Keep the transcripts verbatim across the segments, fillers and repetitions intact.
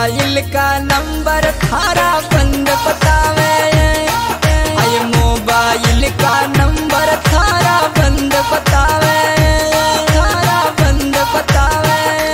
Mobile का number थारा बंद बतावे, आये मोबाइल का नंबर थारा बंद बतावे, थारा बंद बतावे।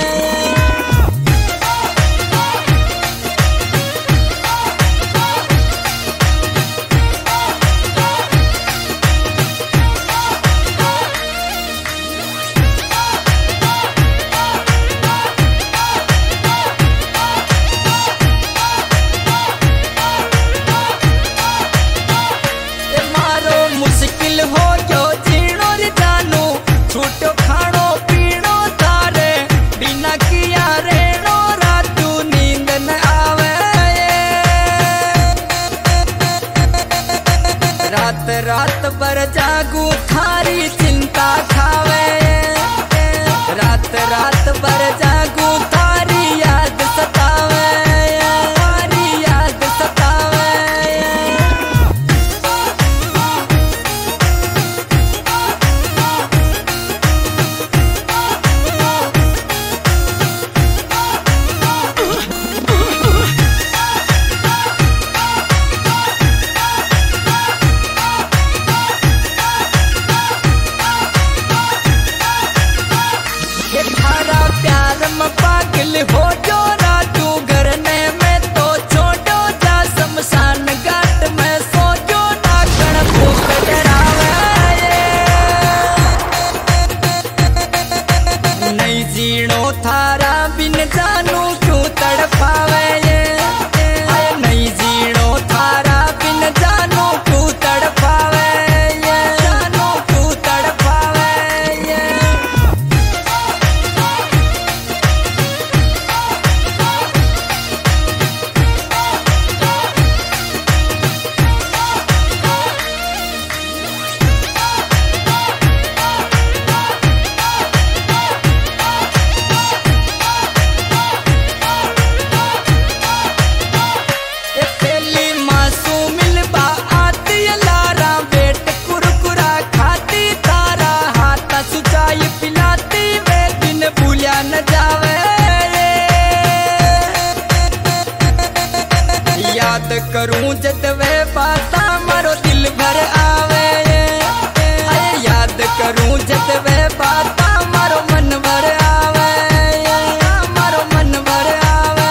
मुश्किल हो जो जीणो रे जानू, छूटो खाणो पीणो तारे, बिना किया रेणो रातू नींद न आवे। रात रात भर जागू थारी चिंता खावे, रात रात भर जागू थारी याद सतावे, थारी याद सतावे। पागल हो जो रातू घरने में तो छोड़ो जा शमशान घाट में सो जो नागण भूख डरावे। नहीं जीणो थारा बिन जानू क्यों तड़पावे, नहीं जीणो थारा बिन जानू क्यों तड़पावे, जानू क्यों तड़पावे। न जावे याद करूं जद वे बाता मारो दिल भर आवे, याद करूं जद वे बाता मारो मन भर आवे, मारो मन भर आवे।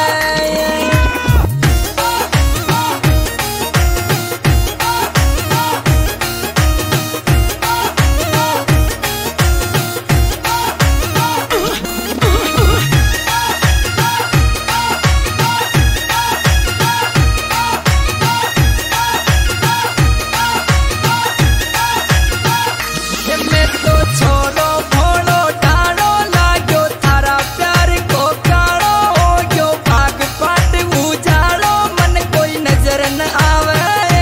छोड़ो भोलो डालो लागो थारा प्यार को कालो, यो भाग पाट उजालो मन कोई नजर न आवे।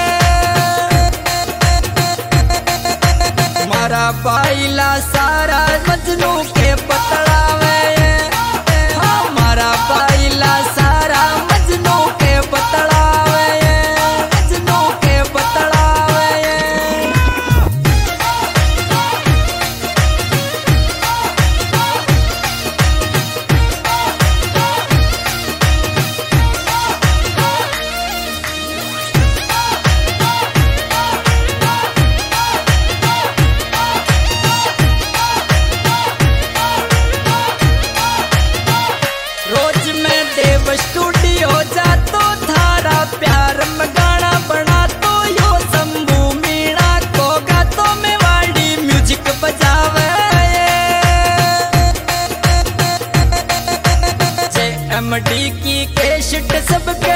मारा बाइला सारा मजनू के पतलावे, हाँ मारा बाइला सारा मजनू के पतलावे, मजनू के पतलावे। स्टूडियो जा तो थारा प्यार में गाना बना तो यो शंभू मीणा को गा तो मेवाड़ी म्यूजिक बजावे। जे एम डी की कैसेट सबके